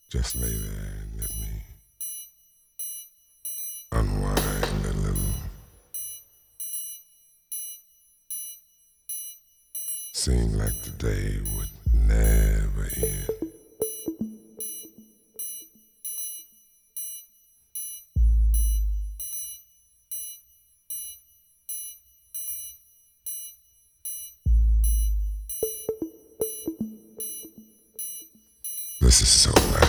Just lay there and let me unwind a little. Seemed like the day would never end. This is so nice.